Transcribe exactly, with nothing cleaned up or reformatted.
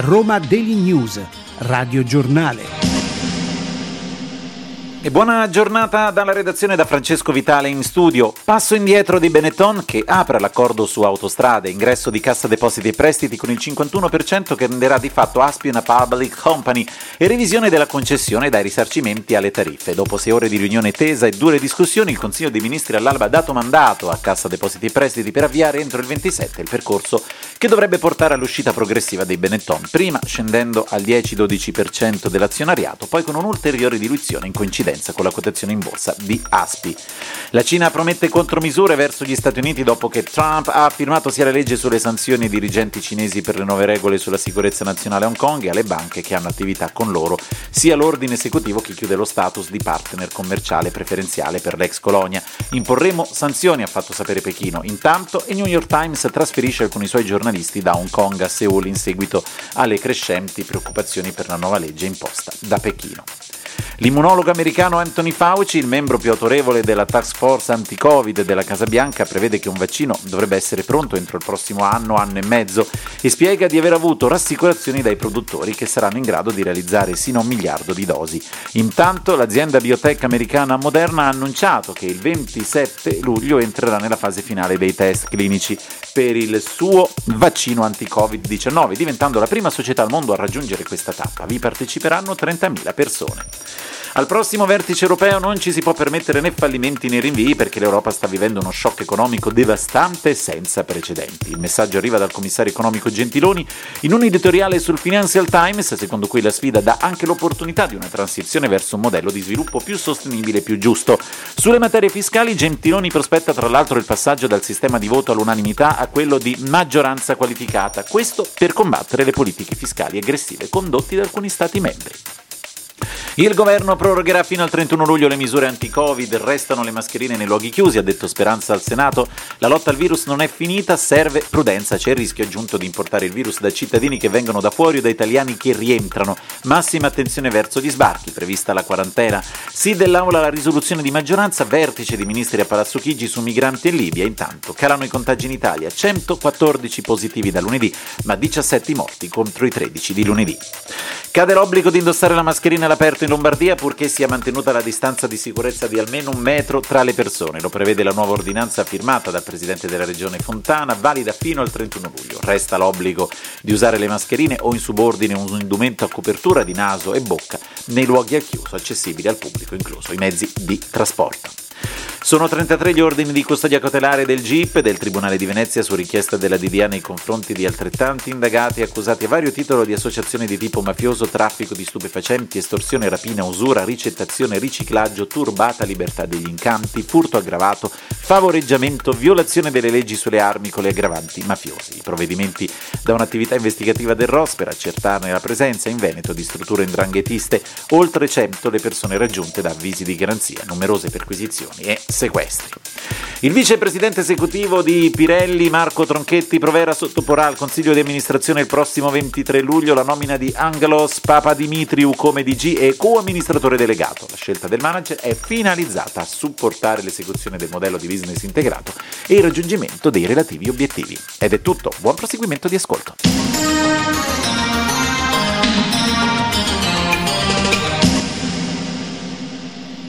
Roma Daily News, Radio Giornale. E buona giornata dalla redazione da Francesco Vitale in studio. Passo indietro di Benetton che apre l'accordo su autostrade, ingresso di Cassa Depositi e Prestiti con il cinquantuno per cento che renderà di fatto Aspi una public company e revisione della concessione dai risarcimenti alle tariffe. Dopo sei ore di riunione tesa e dure discussioni, il Consiglio dei Ministri all'alba ha dato mandato a Cassa Depositi e Prestiti per avviare entro il ventisette il percorso che dovrebbe portare all'uscita progressiva dei Benetton, prima scendendo al dieci dodici per cento dell'azionariato, poi con un'ulteriore diluizione in coincidenza con la quotazione in borsa di Aspi. La Cina promette contromisure verso gli Stati Uniti dopo che Trump ha firmato sia la legge sulle sanzioni ai dirigenti cinesi per le nuove regole sulla sicurezza nazionale a Hong Kong e alle banche che hanno attività con loro, sia l'ordine esecutivo che chiude lo status di partner commerciale preferenziale per l'ex colonia. Imporremo sanzioni, ha fatto sapere Pechino. Intanto il New York Times trasferisce alcuni suoi giornalisti da Hong Kong a Seoul in seguito alle crescenti preoccupazioni per la nuova legge imposta da Pechino. L'immunologo americano Anthony Fauci, il membro più autorevole della task force anti-Covid della Casa Bianca, prevede che un vaccino dovrebbe essere pronto entro il prossimo anno, anno e mezzo, e spiega di aver avuto rassicurazioni dai produttori che saranno in grado di realizzare sino a un miliardo di dosi. Intanto l'azienda biotech americana Moderna ha annunciato che il ventisette luglio entrerà nella fase finale dei test clinici per il suo vaccino anti-Covid diciannove, diventando la prima società al mondo a raggiungere questa tappa. Vi parteciperanno trentamila persone. Al prossimo vertice europeo non ci si può permettere né fallimenti né rinvii perché l'Europa sta vivendo uno shock economico devastante senza precedenti. Il messaggio arriva dal commissario economico Gentiloni in un editoriale sul Financial Times, secondo cui la sfida dà anche l'opportunità di una transizione verso un modello di sviluppo più sostenibile e più giusto. Sulle materie fiscali Gentiloni prospetta tra l'altro il passaggio dal sistema di voto all'unanimità a quello di maggioranza qualificata, questo per combattere le politiche fiscali aggressive condotte da alcuni Stati membri. Il governo prorogherà fino al trentuno luglio le misure anti-Covid, restano le mascherine nei luoghi chiusi, ha detto Speranza al Senato. La lotta al virus non è finita, serve prudenza, c'è il rischio aggiunto di importare il virus da cittadini che vengono da fuori o da italiani che rientrano. Massima attenzione verso gli sbarchi, prevista la quarantena. Sì dell'Aula la risoluzione di maggioranza, vertice di ministri a Palazzo Chigi su migranti e Libia. Intanto calano i contagi in Italia, centoquattordici positivi da lunedì, ma diciassette morti contro i tredici di lunedì. Cade l'obbligo di indossare la mascherina all'aperto in Lombardia purché sia mantenuta la distanza di sicurezza di almeno un metro tra le persone. Lo prevede la nuova ordinanza firmata dal presidente della regione Fontana, valida fino al trentuno luglio. Resta l'obbligo di usare le mascherine o in subordine un indumento a copertura di naso e bocca nei luoghi al chiuso accessibili al pubblico, incluso i mezzi di trasporto. Sono trentatré gli ordini di custodia cautelare del G I P del Tribunale di Venezia su richiesta della D D A nei confronti di altrettanti indagati accusati a vario titolo di associazione di tipo mafioso, traffico di stupefacenti, estorsione, rapina, usura, ricettazione, riciclaggio, turbata libertà degli incanti, furto aggravato, favoreggiamento, violazione delle leggi sulle armi con le aggravanti mafiosi. I provvedimenti da un'attività investigativa del R O S per accertarne la presenza in Veneto di strutture 'ndranghetiste, oltre cento le persone raggiunte da avvisi di garanzia, numerose perquisizioni e sequestri. Il vicepresidente esecutivo di Pirelli, Marco Tronchetti Provera, sottoporrà al Consiglio di amministrazione il prossimo ventitré luglio la nomina di Angelos Papadimitriou come D G e co-amministratore delegato. La scelta del manager è finalizzata a supportare l'esecuzione del modello di business integrato e il raggiungimento dei relativi obiettivi. Ed è tutto, buon proseguimento di ascolto.